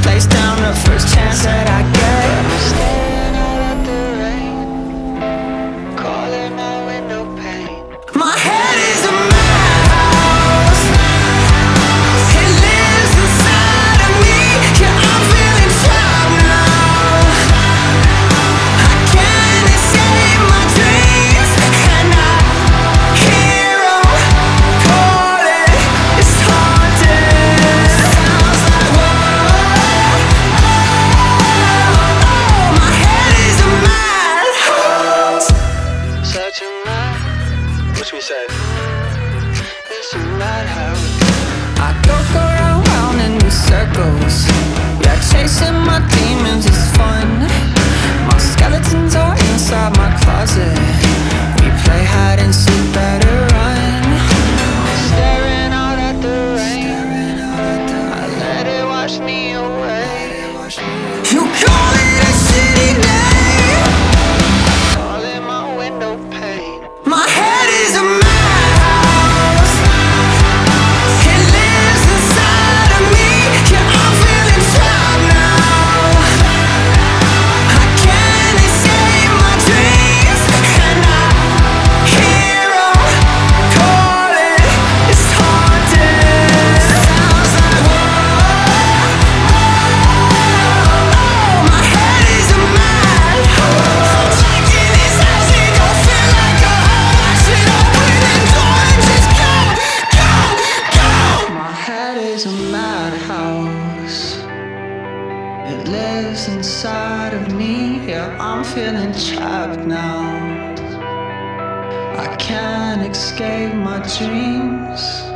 face down the first chance that I get. I'm staring out at the rain, calling my window pane. My head is a madhouse. It lives inside of me. Yeah, I'm feeling trapped now. I can't escape my dreams, and I hear 'em calling. It's haunted. Sounds like whoa. My head is a madhouse. Such a mad, what should we say? It's a madhouse. I go round in circles. Yeah, chasing my demons is fun. My skeletons are inside my closet. We play hide and seek, better run. Staring out at the rain, I let it wash me away. You call it a city name. Calling my window pane. My head is a madhouse. It lives inside of me. Yeah, I'm feeling trapped now. I can't escape my dreams, and I hear 'em calling. It's haunted. Sounds like whoa. My head is a madhouse. Trapped in this house, it don't feel like a home. I should open the door and just go, go, go. My head is a madhouse. It lives inside of me. Yeah, I'm feeling trapped now. I can't escape my dreams.